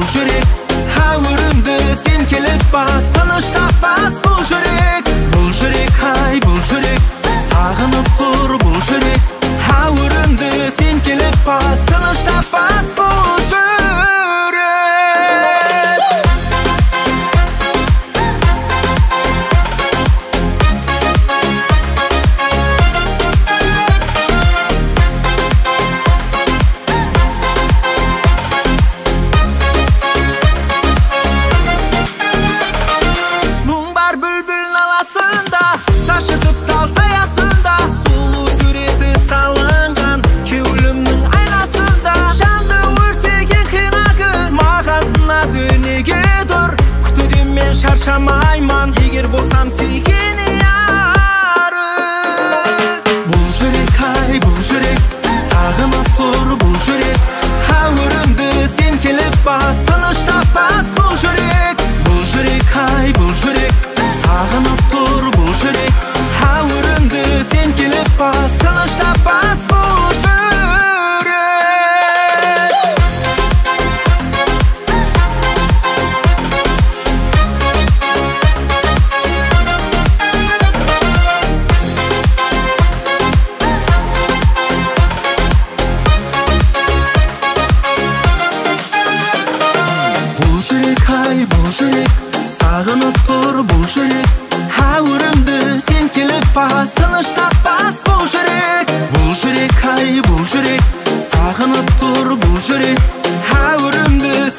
жүрек әуірімді сен келіп бас тыныш таппас бұл жүрек ай бұл жүрек сағынып тұр бұл жүрек әуірімді сен келіп бас тыныш таппас бұл жүрек шаршамайман егер болсам сүйген ярым бұл жүрек ай бұл жүрек сағынып тұр бұл жүрек әуірімді сен келіп бас тыныш таппас бұл жүрек ай бұл жүрек сағынып тұр бұл жүрек әуірімді сен келіп бас тыныш таппас бұл бұл жүрек сағынып тұр бұл жүрек әуірімді сен келіп бас тыныш таппас бұл жүрек ай бұл жүрек сағынып тұр бұл жүрек әуірімді